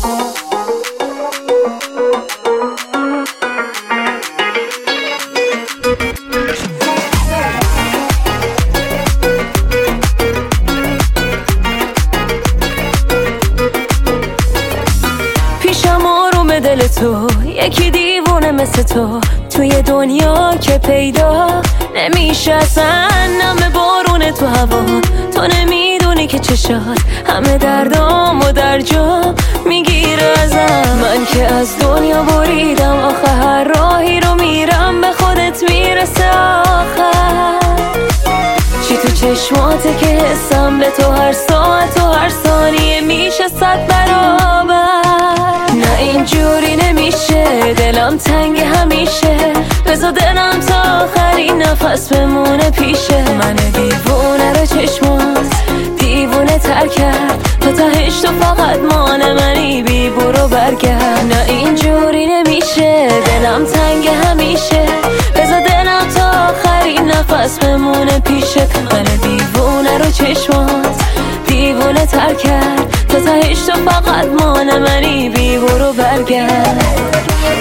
پیشم آروم دل تو، یکی دیوونه مثل تو توی دنیا که پیدا نمیشه اصلا. نم بارون تو هوا، تو نمیدونی که چشات همه دردام و در جا میگیره ازم. من که از دنیا بریدم، آخه هر راهی رو میرم به خودت میرسه آخر. چی تو چشماته که حسم به تو هر ساعت و هر ثانیه میشه 100 برابر. نه اینجوری نمیشه، دلم تنگ همیشه، بذار دلم تا آخرین نفس بمونه پیشه. من دیوونه رو چشمات دیوونه تر کرد، تو تهش تو فقط مان منی، بی برو برگرد. نه اینجوری نمیشه، دلم تنگ همیشه، بذار دلم تا آخرین نفس بمونه پیشه. من دیوونه رو چشمات دیوونه تر کرد، تو تهش تو فقط مان منی، بی برو برگرد.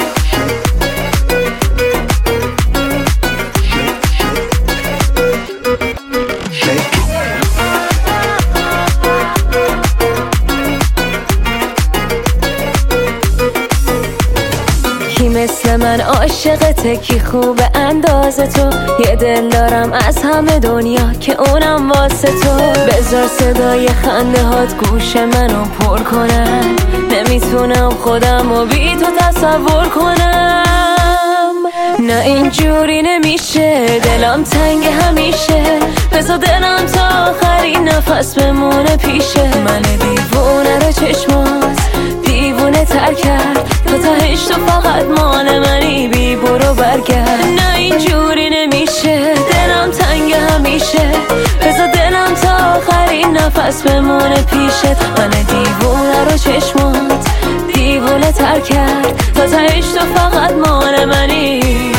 کی مثل من عاشقته، کی خوبه اندازه تو، یه دل دارم از همه دنیا که اونم واسه تو. بذار صدای خنده هات گوش منو پر کنن، نمیتونم خودم و بی تو تصور کنم. نه اینجوری نمیشه، دلم تنگ همیشه، بذار دلم تا آخرین نفس بمونه پیشه. من دیوونه رو چشمات دیوونه تر کرد، تو تهش تو فقط مان منی، بی برو برگرد. نه اینجوری نمیشه، دلم تنگ همیشه، بذار دلم تا آخرین نفس بمونه پیشت. من دیوونه رو چشمات دیوونه تر کرد، تو تهش تو فقط مان منی.